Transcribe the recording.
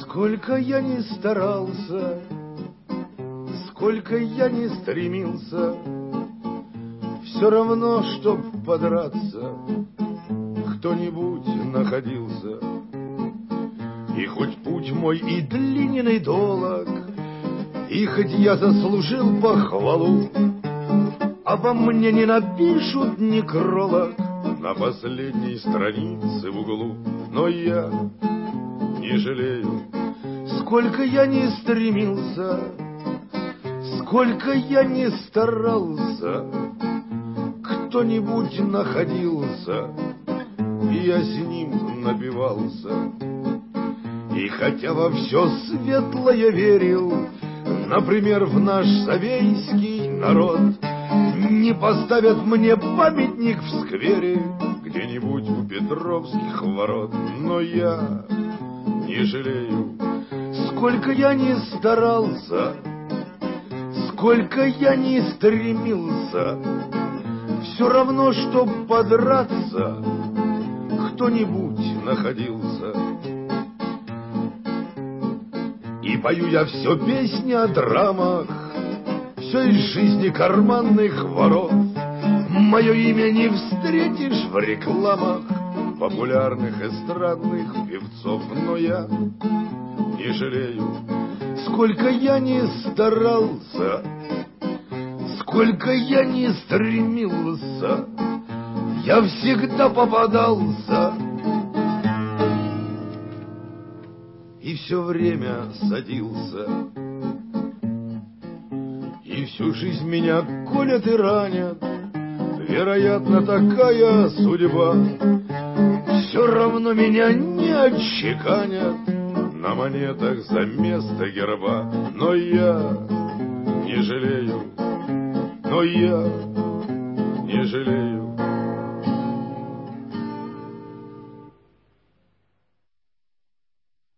Сколько я ни старался, сколько я ни стремился, все равно, чтоб подраться, кто-нибудь находился. И хоть путь мой и длинен, и долог, и хоть я заслужил похвалу, обо мне не напишут некролог на последней странице в углу. Но я не жалею, сколько я ни стремился, сколько я ни старался, кто-нибудь находился, и я с ним напивался. И хотя во все светлое верил, например, в наш совейский народ, не поставят мне памятник в сквере где-нибудь у Петровских ворот. Но я не жалею, сколько я ни старался, сколько я ни стремился, все равно, чтоб подраться, кто-нибудь находился. И пою я все песни о драмах, все из жизни карманных воров. Мое имя не встретишь в рекламах популярных эстрадных певцов. Но я не жалею, сколько я ни старался, сколько я ни стремился, я всегда попадался и все время садился. И всю жизнь меня колят и ранят, вероятно, такая судьба. Все равно меня не отчеканят на монетах за место герба. Но я не жалею, но я не жалею.